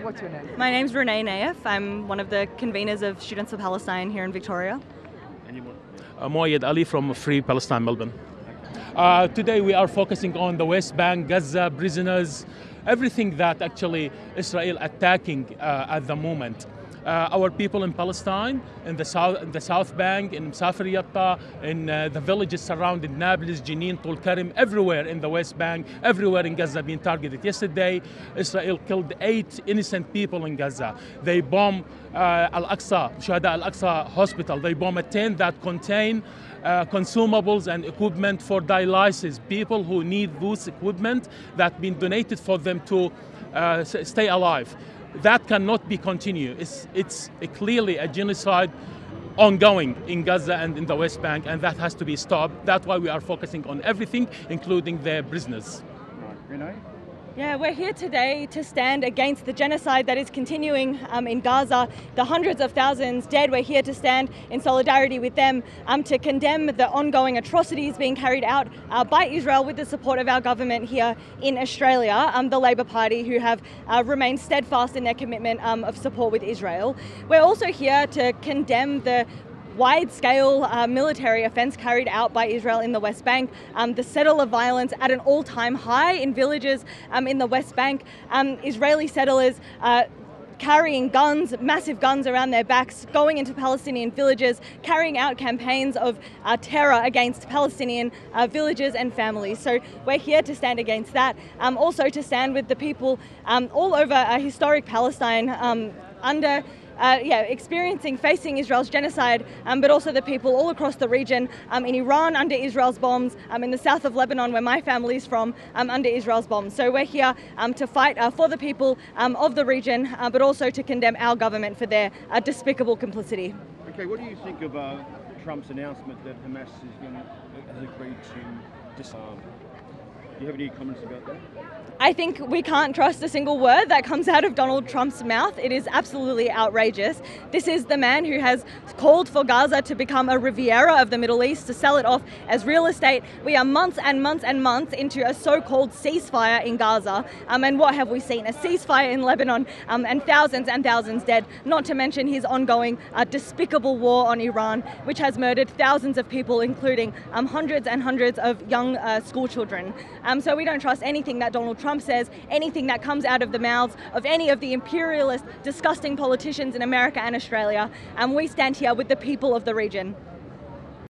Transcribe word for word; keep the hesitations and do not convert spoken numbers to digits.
What's your name? My name's Renee Naif. I'm one of the conveners of Students for Palestine here in Victoria. Uh, Moayed Ali from Free Palestine, Melbourne. Uh, today we are focusing on the West Bank, Gaza, prisoners, everything that actually Israel attacking uh, at the moment. Uh, our people in Palestine, in the south, in the South Bank, in Musafir Yatta, in uh, the villages surrounding Nablus, Jenin, Tul Karim, everywhere in the West Bank, everywhere in Gaza being targeted. Yesterday, Israel killed eight innocent people in Gaza. They bombed uh, Al-Aqsa, Shuhada Al-Aqsa hospital. They bombed a tent that contained uh, consumables and equipment for dialysis. People who need those equipment that been donated for them to uh, stay alive. That cannot be continued. It's, it's a clearly a genocide ongoing in Gaza and in the West Bank, and that has to be stopped. That's why we are focusing on everything, including the prisoners. Right, Renee? Yeah, we're here today to stand against the genocide that is continuing um, in Gaza. The hundreds of thousands dead, we're here to stand in solidarity with them um, to condemn the ongoing atrocities being carried out uh, by Israel with the support of our government here in Australia, um, the Labor Party, who have uh, remained steadfast in their commitment um, of support with Israel. We're also here to condemn the wide-scale uh, military offence carried out by Israel in the West Bank, um, the settler violence at an all-time high in villages um, in the West Bank, um, Israeli settlers uh, carrying guns, massive guns around their backs, going into Palestinian villages, carrying out campaigns of uh, terror against Palestinian uh, villages and families. So we're here to stand against that, um, also to stand with the people um, all over uh, historic Palestine um, under Uh, yeah, experiencing, facing Israel's genocide, um, but also the people all across the region, um, in Iran under Israel's bombs, um, in the south of Lebanon, where my family's from, um, under Israel's bombs. So we're here um, to fight uh, for the people um, of the region, uh, but also to condemn our government for their uh, despicable complicity. Okay, what do you think of uh, Trump's announcement that Hamas is going to, has agreed to disarm? Do you have any comments about that? I think we can't trust a single word that comes out of Donald Trump's mouth. It is absolutely outrageous. This is the man who has called for Gaza to become a Riviera of the Middle East, to sell it off as real estate. We are months and months and months into a so-called ceasefire in Gaza. Um, and what have we seen? A ceasefire in Lebanon um, and thousands and thousands dead, not to mention his ongoing uh, despicable war on Iran, which has murdered thousands of people, including um, hundreds and hundreds of young uh, school children. Um, so we don't trust anything that Donald Trump says, anything that comes out of the mouths of any of the imperialist, disgusting politicians in America and Australia. And we stand here with the people of the region.